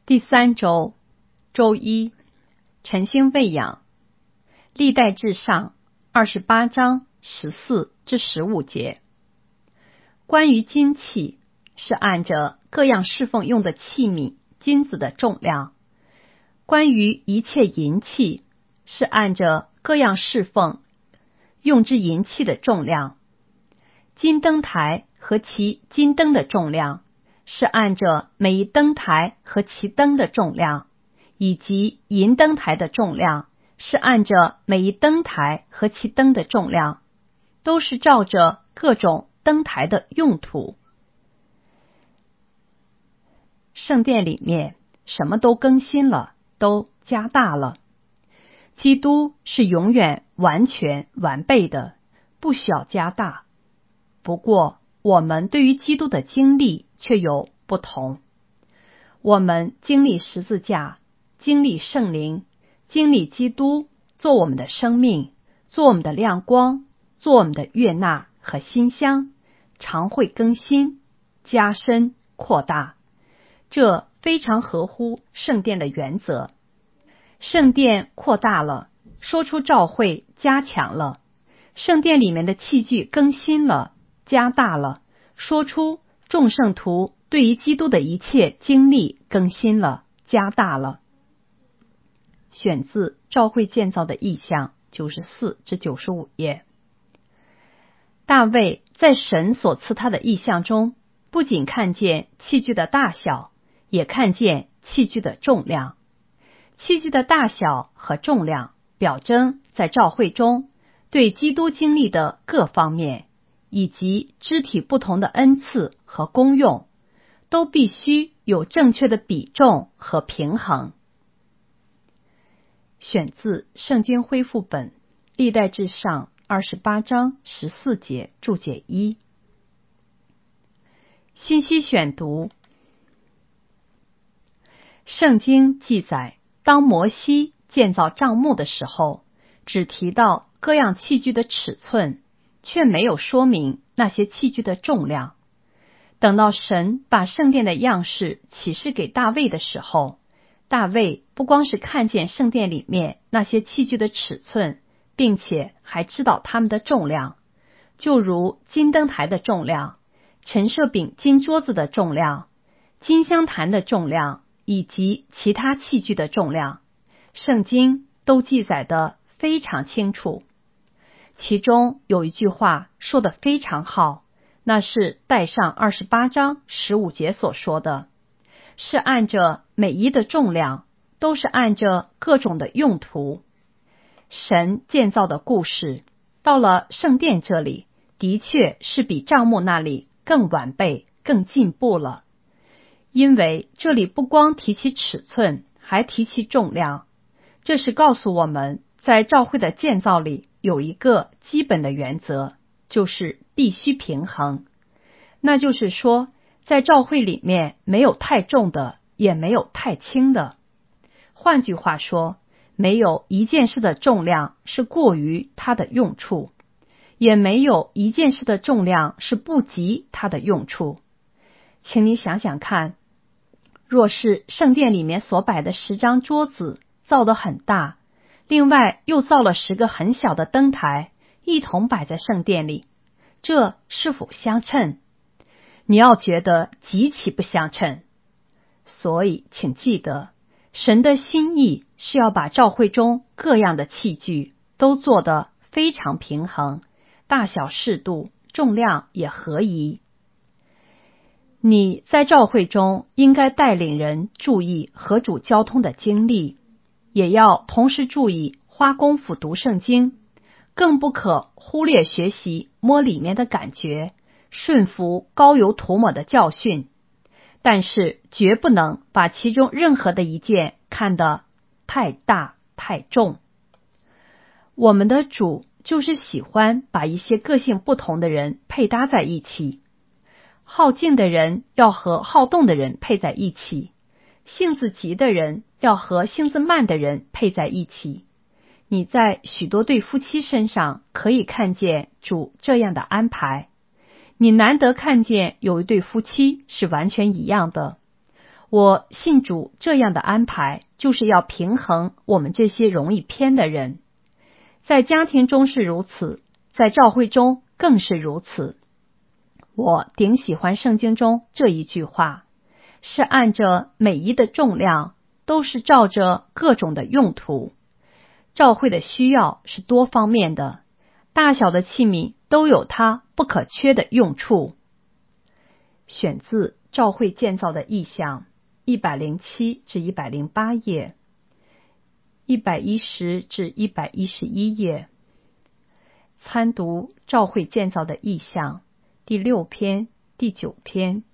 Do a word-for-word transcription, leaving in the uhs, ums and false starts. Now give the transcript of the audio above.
第三周，周一，晨星喂养，历代志上二十八章十四至十五节。关于金器，是按着各样侍奉用的器皿金子的重量；关于一切银器，是按着各样侍奉用之银器的重量。金灯台和其金灯的重量，是按着每一灯台和其灯的重量，以及银灯台的重量，是按着每一灯台和其灯的重量，都是照着各种灯台的用途。圣殿里面什么都更新了，都加大了。基督是永远完全完备的，不需要加大。不过我们对于基督的经历却有不同。我们经历十字架，经历圣灵，经历基督做我们的生命，做我们的亮光，做我们的悦纳和馨香，常会更新、加深、扩大。这非常合乎圣殿的原则。圣殿扩大了，说出召会加强了；圣殿里面的器具更新了，加大了，说出众圣徒对于基督的一切经历更新了，加大了。选自召会建造的意象九十四至九十五页。大卫在神所赐他的意象中，不仅看见器具的大小，也看见器具的重量。器具的大小和重量表征在召会中对基督经历的各方面，以及肢体不同的恩赐和功用，都必须有正确的比重和平衡。选自圣经恢复本历代志上二十八章十四节注解一。信息选读。圣经记载，当摩西建造帐幕的时候，只提到各样器具的尺寸，却没有说明那些器具的重量。等到神把圣殿的样式启示给大卫的时候，大卫不光是看见圣殿里面那些器具的尺寸，并且还知道它们的重量，就如金灯台的重量、陈设饼金桌子的重量、金香坛的重量以及其他器具的重量，圣经都记载得非常清楚。其中有一句话说得非常好，那是带上二十八章十五节所说的，是按着每一的重量，都是按着各种的用途。神建造的故事到了圣殿这里，的确是比帐幕那里更完备、更进步了。因为这里不光提起尺寸，还提起重量。这是告诉我们，在召会的建造里有一个基本的原则，就是必须平衡。那就是说，在召会里面没有太重的，也没有太轻的。换句话说，没有一件事的重量是过于它的用处，也没有一件事的重量是不及它的用处。请你想想看，若是圣殿里面所摆的十张桌子造得很大，另外又造了十个很小的灯台，一同摆在圣殿里，这是否相称？你要觉得极其不相称。所以请记得，神的心意是要把召会中各样的器具都做得非常平衡，大小适度，重量也合宜。你在召会中应该带领人注意和主交通的经历，也要同时注意花功夫读圣经，更不可忽略学习摸里面的感觉，顺服膏油涂抹的教训，但是绝不能把其中任何的一件看得太大太重。我们的主就是喜欢把一些个性不同的人配搭在一起。好静的人要和好动的人配在一起，性子急的人要和性子慢的人配在一起。你在许多对夫妻身上可以看见主这样的安排，你难得看见有一对夫妻是完全一样的。 我信主这样的安排，就是要平衡我们这些容易偏的人。在家庭中是如此，在教会中更是如此。我顶喜欢圣经中这一句话，是按着每一的重量，都是照着各种的用途。教会的需要是多方面的，大小的器皿都有它不可缺的用处。选自教会建造的意象，一百零七至一百零八页，一百一十至一百一十一页。参读教会建造的意象第六篇、第九篇。